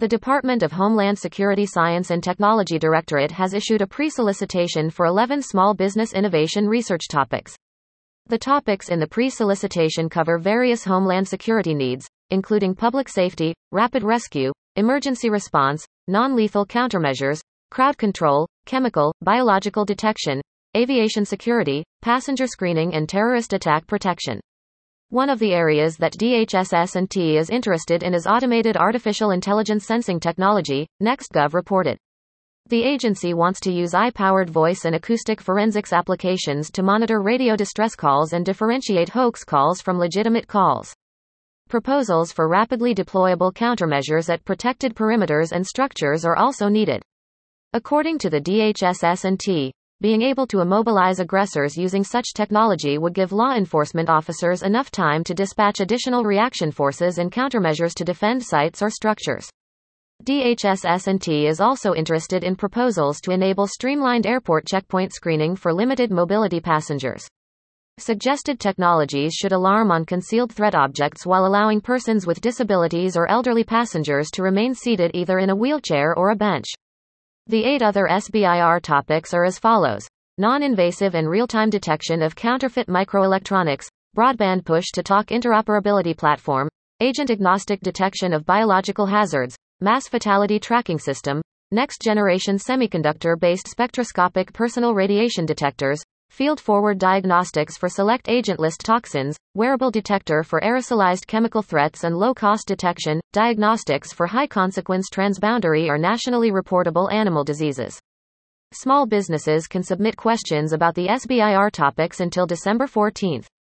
The Department of Homeland Security Science and Technology Directorate has issued a pre-solicitation for 11 small business innovation research topics. The topics in the pre-solicitation cover various homeland security needs, including public safety, rapid rescue, emergency response, non-lethal countermeasures, crowd control, chemical, biological detection, aviation security, passenger screening and terrorist attack protection. One of the areas that DHS&T is interested in is automated artificial intelligence sensing technology, NextGov reported. The agency wants to use AI-powered voice and acoustic forensics applications to monitor radio distress calls and differentiate hoax calls from legitimate calls. Proposals for rapidly deployable countermeasures at protected perimeters and structures are also needed. According to the DHS&T, being able to immobilize aggressors using such technology would give law enforcement officers enough time to dispatch additional reaction forces and countermeasures to defend sites or structures. DHS&T is also interested in proposals to enable streamlined airport checkpoint screening for limited mobility passengers. Suggested technologies should alarm on concealed threat objects while allowing persons with disabilities or elderly passengers to remain seated either in a wheelchair or a bench. The 8 other SBIR topics are as follows: non-invasive and real-time detection of counterfeit microelectronics, broadband push-to-talk interoperability platform, agent-agnostic detection of biological hazards, mass fatality tracking system, next-generation semiconductor-based spectroscopic personal radiation detectors, field-forward diagnostics for select agent-list toxins, wearable detector for aerosolized chemical threats and low-cost detection, diagnostics for high-consequence transboundary or nationally reportable animal diseases. Small businesses can submit questions about the SBIR topics until December 14.